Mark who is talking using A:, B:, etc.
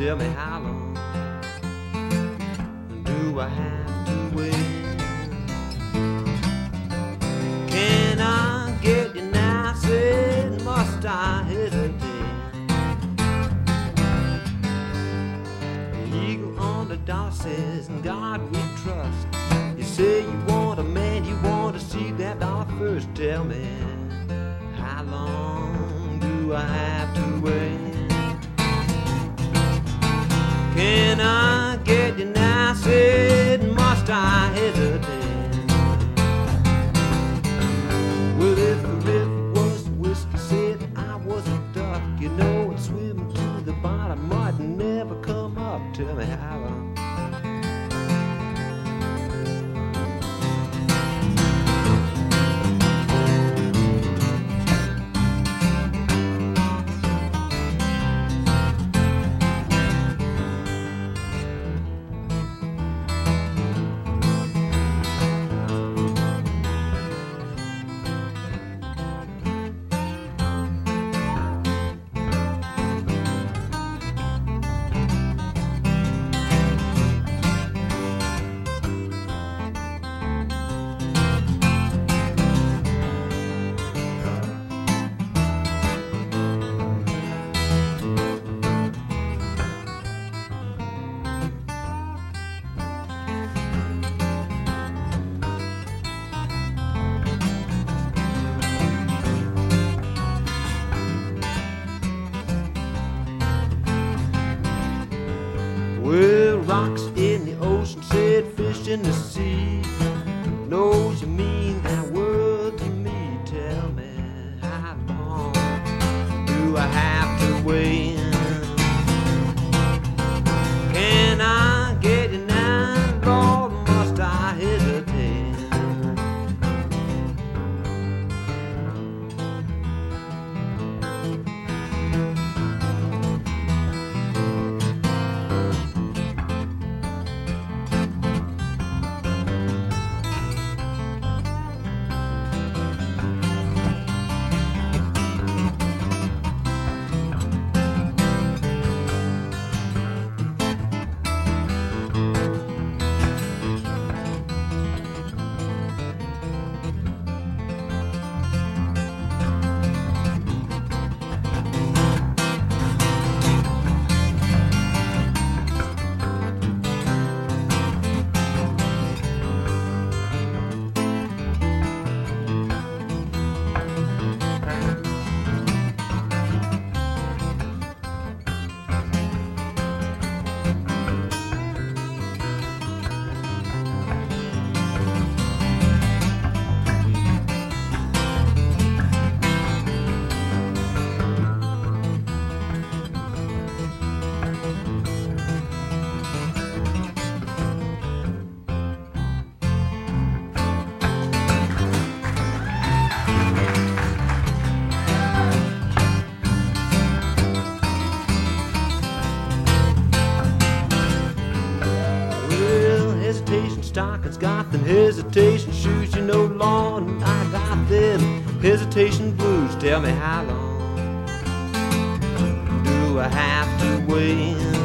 A: Tell me how long do I have to wait? Can I get you now? Said, must I hesitate? Eagle on the dock says, in God we trust. You say you want a man, you want to see that dollar first. Tell me, how long do I have to wait? Can I get you now? Said, must I hesitate? Well, if the river was whiskey, said I was a duck. You know, I'd swim to the bottom, might never come up. Tell me how long. Well, rocks in the ocean said fish in the sea. Knows you mean that word to me. Tell me, how long do I have to wait? Can I get you now? Lord, must I hesitate? Hesitation stockings got them hesitation shoes. You know, Lord, I got them hesitation blues. Tell me, how long do I have to wait?